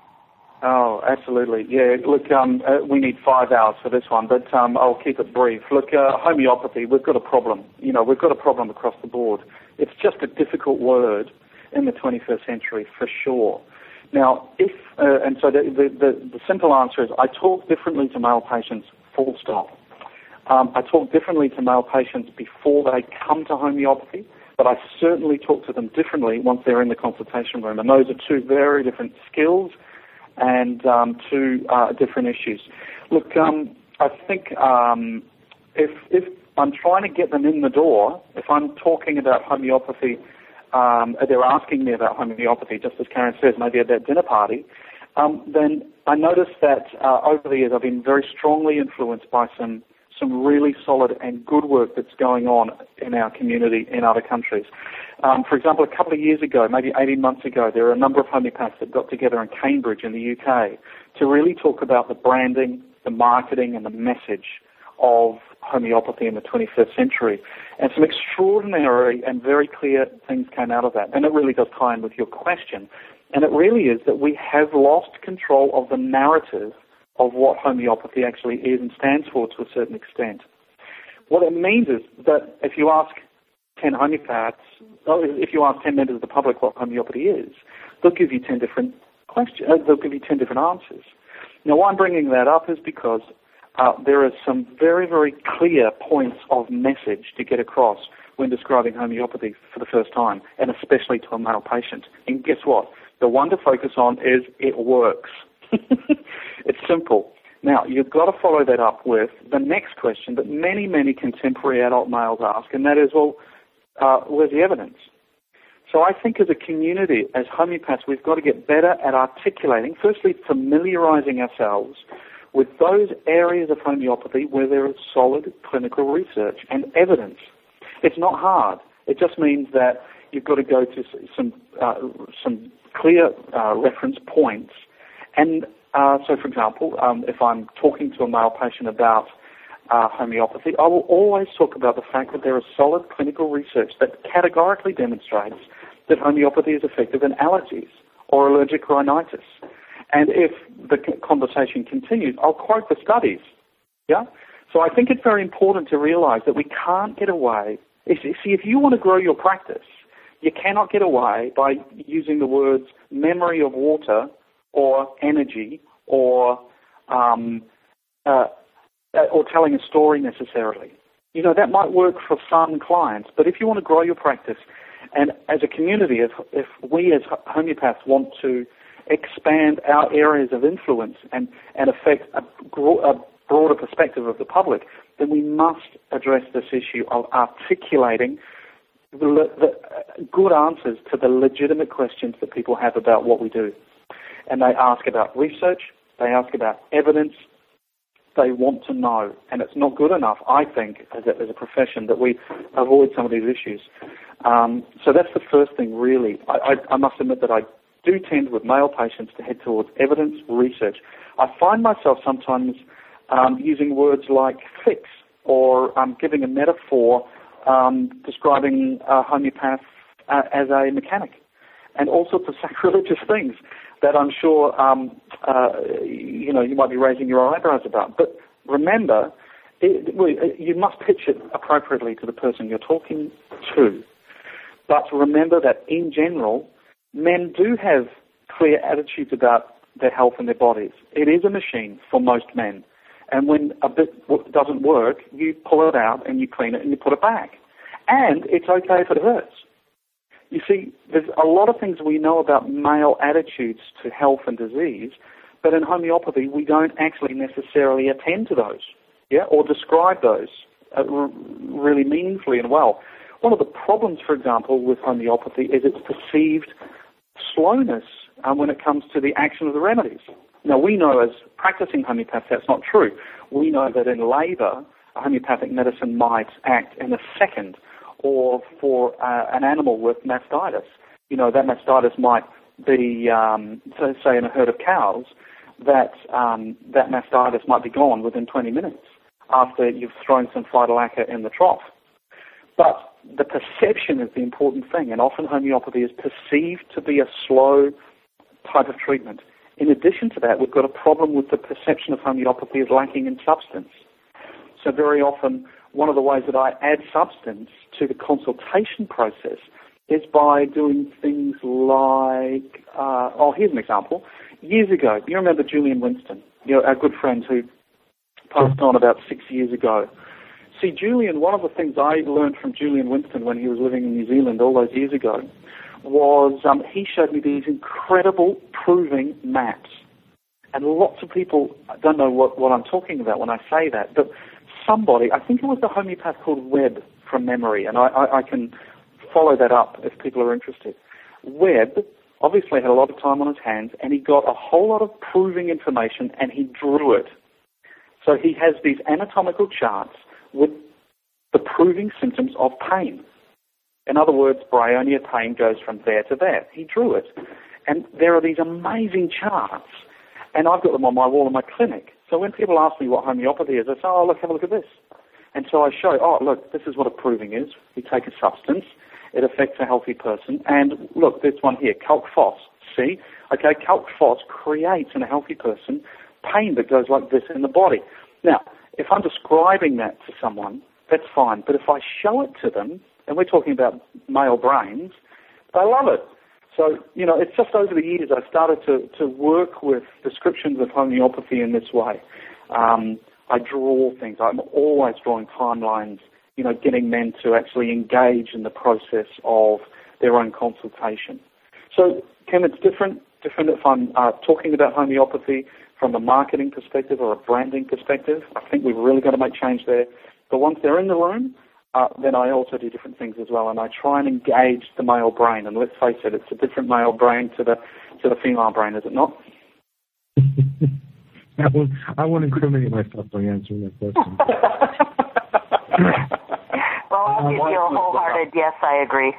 Oh, absolutely. Yeah, look, um, uh, we need five hours for this one, but um, I'll keep it brief. Look, uh, homeopathy, we've got a problem. You know, we've got a problem across the board. It's just a difficult word in the twenty-first century, for sure. Now, if, uh, and so the, the, the, the simple answer is I talk differently to male patients, full stop. Um, I talk differently to male patients before they come to homeopathy, but I certainly talk to them differently once they're in the consultation room. And those are two very different skills and um, two uh, different issues. Look, um, I think um, if, if I'm trying to get them in the door, if I'm talking about homeopathy, Um, they're asking me about homeopathy, just as Karen says, maybe at that dinner party, um, then I noticed that uh, over the years I've been very strongly influenced by some some really solid and good work that's going on in our community in other countries. Um, for example, a couple of years ago, maybe eighteen months ago, there were a number of homeopaths that got together in Cambridge in the U K to really talk about the branding, the marketing and the message of homeopathy in the twenty-first century. And some extraordinary and very clear things came out of that. And it really does tie in with your question. And it really is that we have lost control of the narrative of what homeopathy actually is and stands for to a certain extent. What it means is that if you ask ten homeopaths, if you ask ten members of the public what homeopathy is, they'll give you ten different questions, they'll give you ten different answers. Now, why I'm bringing that up is because Uh, there are some very, very clear points of message to get across when describing homeopathy for the first time, and especially to a male patient. And guess what? The one to focus on is it works. It's simple. Now, you've got to follow that up with the next question that many, many contemporary adult males ask, and that is, well, uh, where's the evidence? So I think as a community, as homeopaths, we've got to get better at articulating, firstly, familiarizing ourselves with those areas of homeopathy where there is solid clinical research and evidence. It's not hard. It just means that you've got to go to some uh, some clear uh, reference points. And uh, so, for example, um, if I'm talking to a male patient about uh, homeopathy, I will always talk about the fact that there is solid clinical research that categorically demonstrates that homeopathy is effective in allergies or allergic rhinitis. And if the conversation continues, I'll quote the studies. Yeah. So I think it's very important to realize that we can't get away. See, if you want to grow your practice, you cannot get away by using the words memory of water or energy or um, uh, or telling a story necessarily. You know, that might work for some clients, but if you want to grow your practice, and as a community, if, if we as homeopaths want to expand our areas of influence and, and affect a, a broader perspective of the public, then we must address this issue of articulating the, the good answers to the legitimate questions that people have about what we do. And they ask about research, they ask about evidence, they want to know. And it's not good enough, I think, as a, as a profession, that we avoid some of these issues. Um, so that's the first thing, really. I, I, I must admit that I do tend with male patients to head towards evidence, research. I find myself sometimes um, using words like fix or um, giving a metaphor um, describing a homeopath uh, as a mechanic and all sorts of sacrilegious things that I'm sure um, uh, you know you might be raising your eyebrows about. But remember, it, you must pitch it appropriately to the person you're talking to. But remember that in general, men do have clear attitudes about their health and their bodies. It is a machine for most men. And when a bit doesn't work, you pull it out and you clean it and you put it back. And it's okay if it hurts. You see, there's a lot of things we know about male attitudes to health and disease, but in homeopathy, we don't actually necessarily attend to those. yeah, or describe those uh, r- really meaningfully and well. One of the problems, for example, with homeopathy is its perceived slowness um, when it comes to the action of the remedies. Now, we know as practicing homeopaths that's not true. We know that in labour, a homeopathic medicine might act in a second, or for uh, an animal with mastitis, you know, that mastitis might be, um, so say in a herd of cows, that um, that mastitis might be gone within twenty minutes after you've thrown some phytolacca in the trough. But the perception is the important thing, and often homeopathy is perceived to be a slow type of treatment. In addition to that, we've got a problem with the perception of homeopathy as lacking in substance. So very often, one of the ways that I add substance to the consultation process is by doing things like, uh, oh, here's an example. Years ago, you remember Julian Winston, you know, our good friend who passed on about six years ago. See, Julian, one of the things I learned from Julian Winston when he was living in New Zealand all those years ago was um, he showed me these incredible proving maps. And lots of people don't know what, what I'm talking about when I say that, but somebody, I think it was a homeopath called Webb from memory, and I, I, I can follow that up if people are interested. Webb obviously had a lot of time on his hands, and he got a whole lot of proving information, and he drew it. So he has these anatomical charts with the proving symptoms of pain. In other words, bryonia pain goes from there to there. He drew it. And there are these amazing charts, and I've got them on my wall in my clinic. So when people ask me what homeopathy is, I say, oh, look, have a look at this. And so I show, oh, look, this is what a proving is. We take a substance. It affects a healthy person. And look, this one here, calc phos. See? Okay, calc phos creates in a healthy person pain that goes like this in the body. Now, if I'm describing that to someone, that's fine. But if I show it to them, and we're talking about male brains, they love it. So, you know, it's just over the years I started to, to work with descriptions of homeopathy in this way. Um, I draw things. I'm always drawing timelines, you know, getting men to actually engage in the process of their own consultation. So, Kim, it's different, different if I'm uh, talking about homeopathy from a marketing perspective or a branding perspective. I think we've really got to make change there. But once they're in the room, uh, then I also do different things as well, and I try and engage the male brain. And let's face it, it's a different male brain to the to the female brain, is it not? I won't, I won't incriminate myself by answering that question. Well, I'll give you a wholehearted yes, I agree.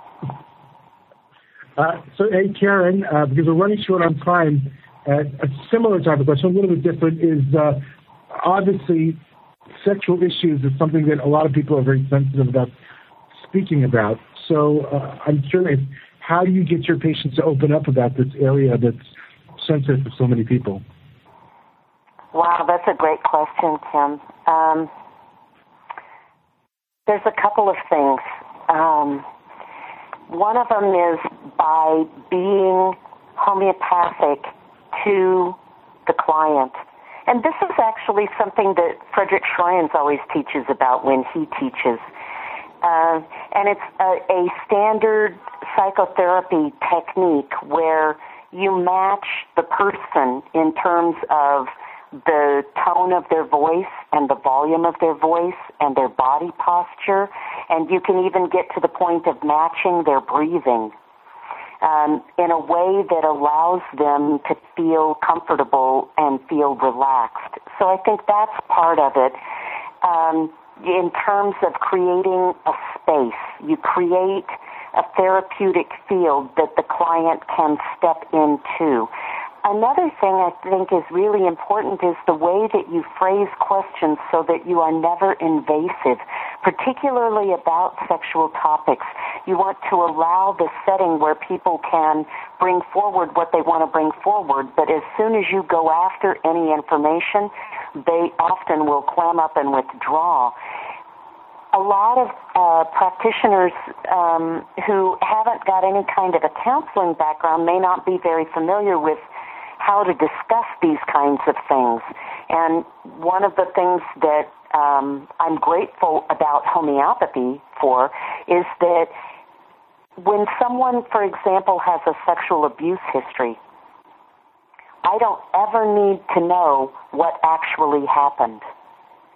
Uh, so, hey, Karen, uh, because we're running short on time, uh, a similar type of question, a little bit different, is uh, obviously sexual issues is something that a lot of people are very sensitive about speaking about. So uh, I'm curious, how do you get your patients to open up about this area that's sensitive to so many people? Wow, that's a great question, Tim. Um, there's a couple of things. Um, one of them is by being homeopathic to the client. And this is actually something that Frederick Schreins always teaches about when he teaches. Uh, and it's a, a standard psychotherapy technique where you match the person in terms of the tone of their voice and the volume of their voice and their body posture, and you can even get to the point of matching their breathing um, in a way that allows them to feel comfortable and feel relaxed. So I think that's part of it. Um, in terms of creating a space, you create a therapeutic field that the client can step into. Another thing I think is really important is the way that you phrase questions so that you are never invasive, particularly about sexual topics. You want to allow the setting where people can bring forward what they want to bring forward, but as soon as you go after any information, they often will clam up and withdraw. A lot of uh, practitioners um, who haven't got any kind of a counseling background may not be very familiar with how to discuss these kinds of things. And one of the things that um, I'm grateful about homeopathy for is that when someone, for example, has a sexual abuse history, I don't ever need to know what actually happened.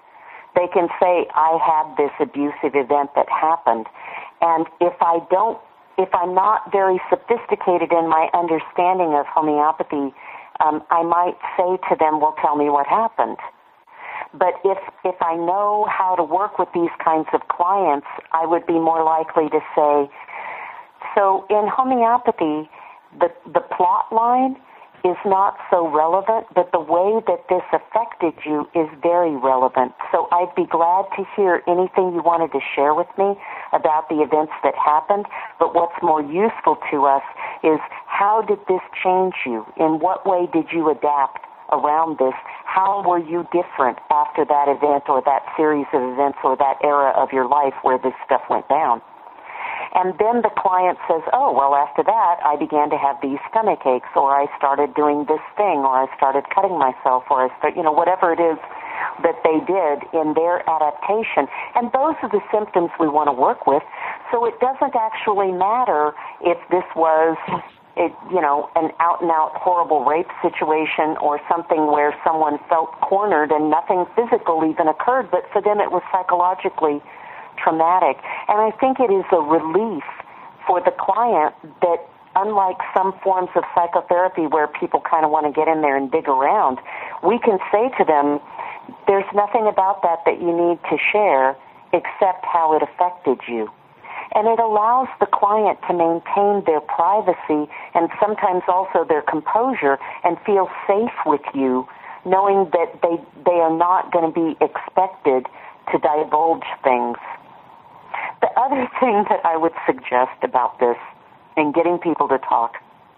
They can say, I had this abusive event that happened. And if I don't, if I'm not very sophisticated in my understanding of homeopathy, um, I might say to them, well, tell me what happened. But if if I know how to work with these kinds of clients, I would be more likely to say, so in homeopathy, the the plot line is not so relevant, but the way that this affected you is very relevant. So I'd be glad to hear anything you wanted to share with me about the events that happened. But what's more useful to us is, how did this change you? In what way did you adapt around this? How were you different after that event or that series of events or that era of your life where this stuff went down? And then the client says, oh, well, after that, I began to have these stomach aches, or I started doing this thing, or I started cutting myself, or I start, you know, whatever it is that they did in their adaptation. And those are the symptoms we want to work with. So it doesn't actually matter if this was, it, you know, an out-and-out horrible rape situation or something where someone felt cornered and nothing physical even occurred, but for them it was psychologically traumatic. And I think it is a relief for the client that, unlike some forms of psychotherapy where people kind of want to get in there and dig around, we can say to them, there's nothing about that that you need to share except how it affected you. And it allows the client to maintain their privacy and sometimes also their composure and feel safe with you, knowing that they, they are not going to be expected to divulge things. The other thing that I would suggest about this and getting people to talk,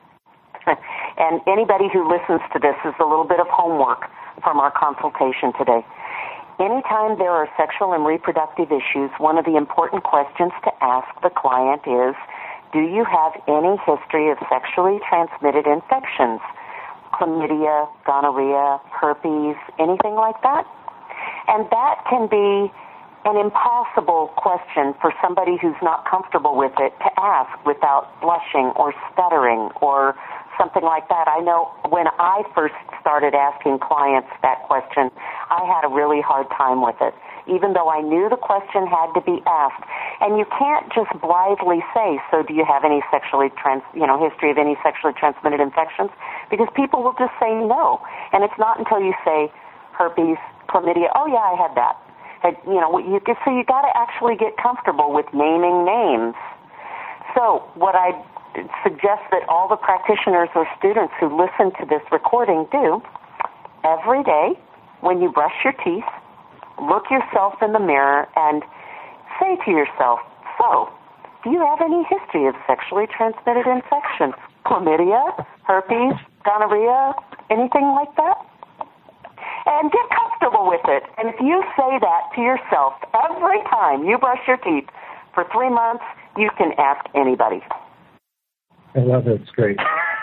and anybody who listens to this is a little bit of homework from our consultation today. Anytime there are sexual and reproductive issues, one of the important questions to ask the client is, do you have any history of sexually transmitted infections? Chlamydia, gonorrhea, herpes, anything like that? And that can be an impossible question for somebody who's not comfortable with it to ask without blushing or stuttering or something like that. I know when I first started asking clients that question, I had a really hard time with it, even though I knew the question had to be asked. And you can't just blithely say, so do you have any sexually trans, you know, history of any sexually transmitted infections? Because people will just say no. And it's not until you say herpes, chlamydia, oh yeah, I had that. You know, you, so you got to actually get comfortable with naming names. So what I suggest that all the practitioners or students who listen to this recording do, every day when you brush your teeth, look yourself in the mirror and say to yourself, so, do you have any history of sexually transmitted infections? Chlamydia, herpes, gonorrhea, anything like that? And get comfortable with it. And if you say that to yourself every time you brush your teeth for three months, you can ask anybody. I love it. It's great.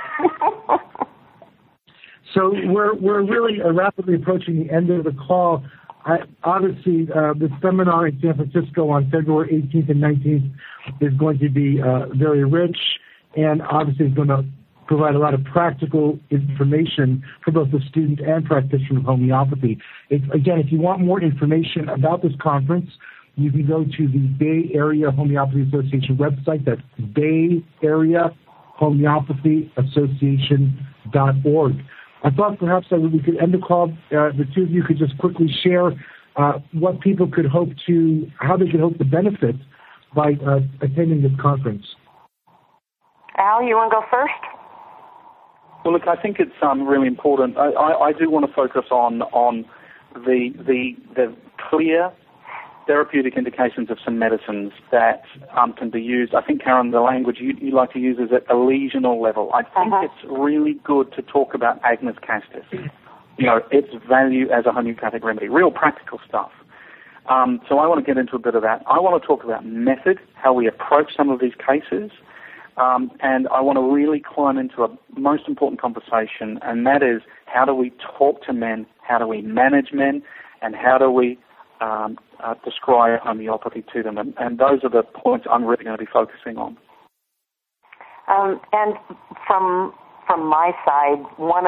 So we're we're really uh, rapidly approaching the end of the call. I, obviously, uh, the seminar in San Francisco on February eighteenth and nineteenth is going to be uh, very rich, and obviously is going to provide a lot of practical information for both the student and practitioner of homeopathy. It, again, if you want more information about this conference, you can go to the Bay Area Homeopathy Association website. That's Bay Area Homeopathy Association dot org. I thought perhaps that we could end the call. Uh, the two of you could just quickly share uh, what people could hope to, how they could hope to benefit by uh, attending this conference. Al, you want to go first? Well, look, I think it's um, really important. I, I, I do want to focus on on the the the clear therapeutic indications of some medicines that um, can be used. I think, Karen, the language you, you like to use is at a lesional level. I think uh-huh. it's really good to talk about Agnus castus, you know, its value as a homeopathic remedy, real practical stuff. Um, so I want to get into a bit of that. I want to talk about method, how we approach some of these cases. Um, and I want to really climb into a most important conversation, and that is, how do we talk to men, how do we manage men, and how do we um, uh, describe homeopathy to them? And, and those are the points I'm really going to be focusing on. Um, and from from my side, one of the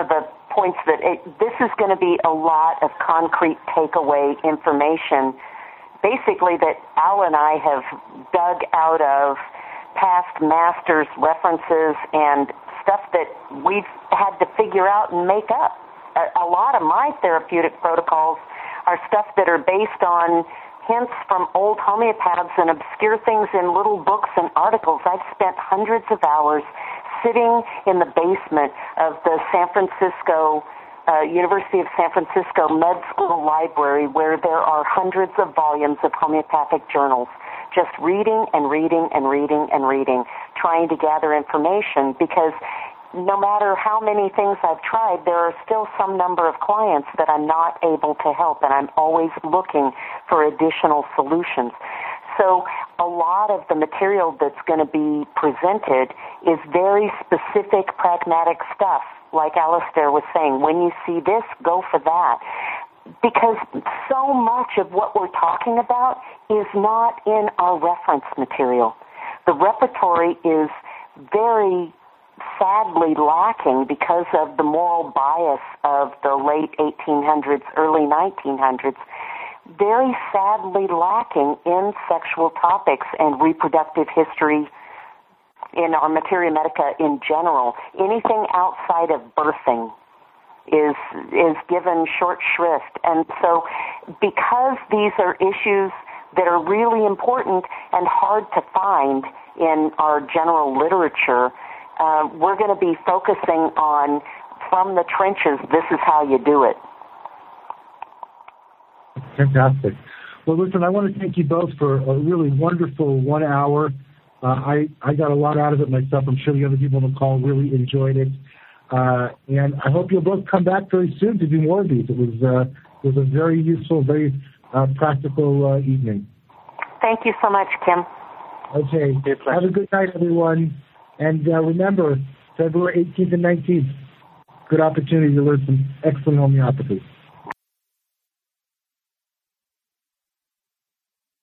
points that it, this is going to be a lot of concrete takeaway information, basically that Al and I have dug out of past masters' references and stuff that we've had to figure out and make up. A, a lot of my therapeutic protocols are stuff that are based on hints from old homeopaths and obscure things in little books and articles. I've spent hundreds of hours sitting in the basement of the San Francisco, uh, University of San Francisco Med School Library, where there are hundreds of volumes of homeopathic journals, just reading and reading and reading and reading, trying to gather information, because no matter how many things I've tried, there are still some number of clients that I'm not able to help, and I'm always looking for additional solutions. So a lot of the material that's going to be presented is very specific, pragmatic stuff. Like Alistair was saying, when you see this, go for that. Because so much of what we're talking about is not in our reference material. The repertory is very sadly lacking because of the moral bias of the late eighteen hundreds, early nineteen hundreds, very sadly lacking in sexual topics and reproductive history in our materia medica in general. Anything outside of birthing is is given short shrift. And so because these are issues that are really important and hard to find in our general literature, uh, we're going to be focusing on, from the trenches, this is how you do it. Fantastic. Well, listen, I want to thank you both for a really wonderful one hour. Uh, I, I got a lot out of it myself. I'm sure the other people on the call really enjoyed it. Uh, and I hope you'll both come back very soon to do more of these. It was, uh, it was a very useful, very uh, practical uh, evening. Thank you so much, Kim. Okay. Have a good night, everyone. And uh, remember, February eighteenth and nineteenth, good opportunity to learn some excellent homeopathy.